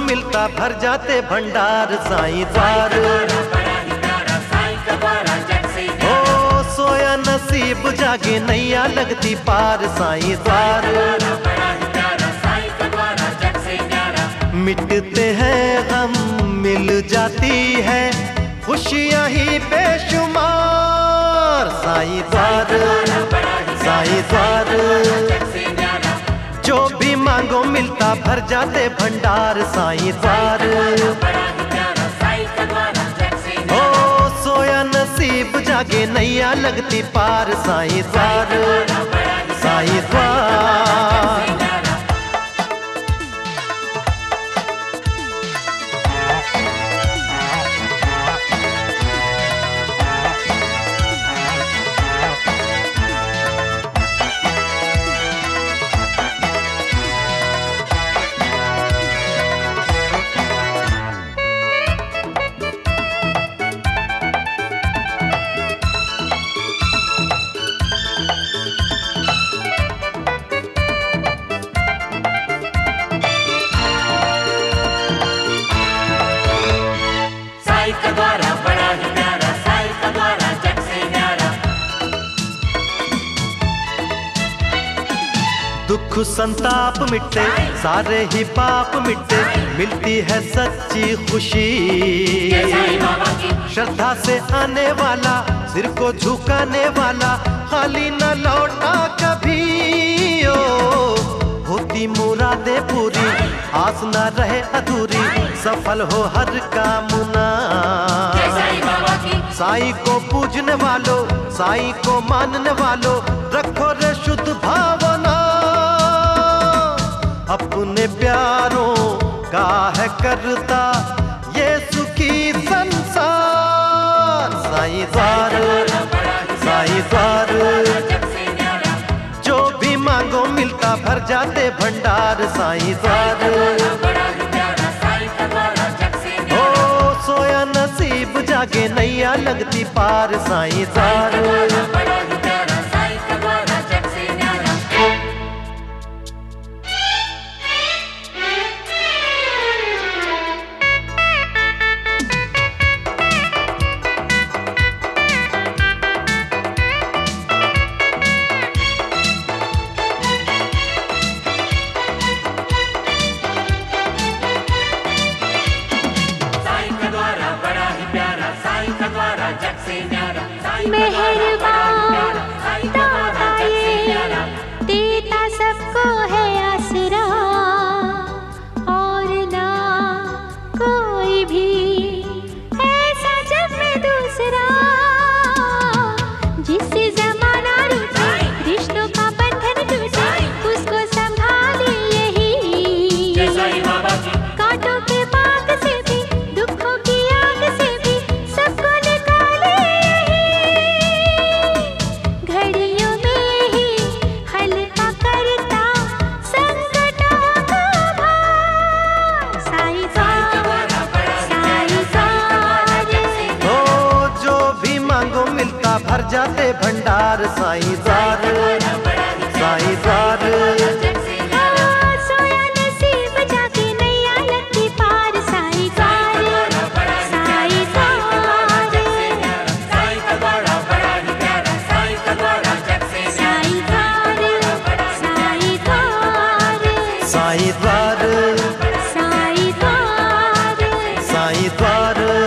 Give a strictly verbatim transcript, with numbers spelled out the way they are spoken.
मिलता भर जाते भंडार साईं द्वार। ओ सोया नसीब जागे नैया लगती पार साईं द्वार। मिटते हैं गम मिल जाती है खुशियाँ ही बेशुमार साईं द्वार साईं द्वार। जो भी मांगो मिलता भर जाते भंडार साईं द्वार। ओ सोया नसीब जागे नैया लगती पार साईं द्वार साईं द्वार। दुख संताप मिटे सारे ही पाप मिटे मिलती है सच्ची खुशी। श्रद्धा से आने वाला सिर को झुकाने वाला खाली न लौटा कभी। ओ होती मुरादे पूरी आस न रहे अधूरी सफल हो हर कामना। साईं को पूजने वालों साईं को मानने वालों रखो रे शुद्ध भावना। अपने प्यारों का है करता ये सुखी संसार साईं द्वार साईं द्वार। जो भी मांगो मिलता भर जाते भंडार साईं द्वार। ओ सोया नसीब जागे नैया लगती पार साईं द्वार। मेहरबान दाता ये देता सबको है आसरा और ना कोई भी ऐसा जग में दूसरा। जिससे जमाना रूठे रिश्तों का बंधन टूटे उसको संभाले यही। कांटों के बाग से भी दुखों की आग से भी सबको निकाले घड़ियों में ही हल्का करता संकटों का भार साईं द्वार साईं द्वार। ओ जो भी मांगो मिलता भर जाते भंडार साईं द्वार साईं द्वार। सोया नसीब जाके नैया लगती पार साईं द्वार साईं द्वार साईं द्वार साईं द्वार साईं द्वार साईं द्वार साईं द्वार।